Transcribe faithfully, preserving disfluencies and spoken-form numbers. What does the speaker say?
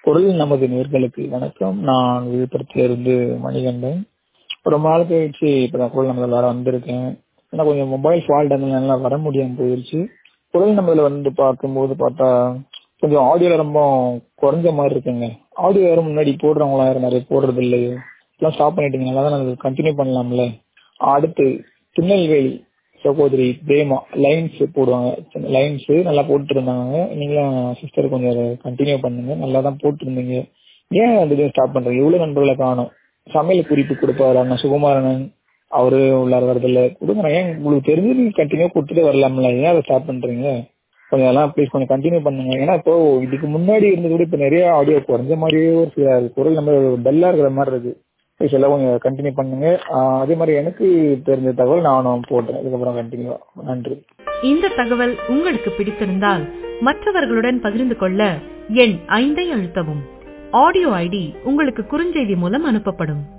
குரல் நமது நேர்களுக்கு வணக்கம். நான் விழுப்புரத்திலிருந்து மணிகண்டன். ரொம்ப நாள் கழிச்சு இப்பதான் குரல் நமதில் வர வந்திருக்கேன். ஏன்னா கொஞ்சம் மொபைல் ஃபால்ட் அதனால வர முடியாம போயிருச்சு. குரல் நமதில் வந்து பார்க்கும்போது பார்த்தா கொஞ்சம் ஆடியோல ரொம்ப குறைஞ்ச மாதிரி இருக்குங்க. ஆடியோ யாரும் முன்னாடி போடுறவங்களா யாரும் நிறைய போடுறது இல்லையோ, எல்லாம் ஸ்டாப் பண்ணிட்டீங்க. நல்லா தான் கண்டினியூ பண்ணலாம்ல. அடுத்து திருநெல்வேலி சகோதரி பிரேமா லைன்ஸ் போடுவாங்க. லைன்ஸ் நல்லா போட்டு இருந்தாங்க. நீங்களும் சிஸ்டர் கொஞ்சம் கண்டினியூ பண்ணுங்க. நல்லா தான் போட்டு இருந்தீங்க. ஏன் அது ஸ்டாப் பண்றீங்க? எவ்வளவு நண்பர்களை காணும். சமையல் குறிப்பு கொடுப்பாரு அண்ணா சுகுமாரன், அவரு உள்ளார வரதில்ல. கொடுங்க, ஏன் உங்களுக்கு தெரிஞ்சு நீங்க கண்டினியூ கொடுத்துட்டு வரலாம்ல, ஏன் அதை ஸ்டாப் பண்றீங்க? கொஞ்சம் எல்லாம் ப்ளீஸ் கொஞ்சம் கண்டினியூ பண்ணுங்க. ஏன்னா இப்போ இதுக்கு முன்னாடி இருந்தது கூட இப்போ நிறைய ஆடியோ குறைஞ்ச மாதிரியே ஒரு சில குரல் நம்ம டல்லா இருக்கிற மாதிரி இருக்கு. ப்ளீஸ் எல்லாம் கொஞ்சம் கண்டினியூ பண்ணுங்க. அதே மாதிரி எனக்கு தெரிஞ்ச தகவல் நானும் போடுறேன். இதுக்கப்புறம் கண்டினியூ. நன்றி. இந்த தகவல் உங்களுக்கு பிடித்திருந்தால் மற்றவர்களுடன் பகிர்ந்து கொள்ள எண் ஐந்தை அழுத்தவும். ஆடியோ ஐடி உங்களுக்கு குறுஞ்செய்தி மூலம் அனுப்பப்படும்.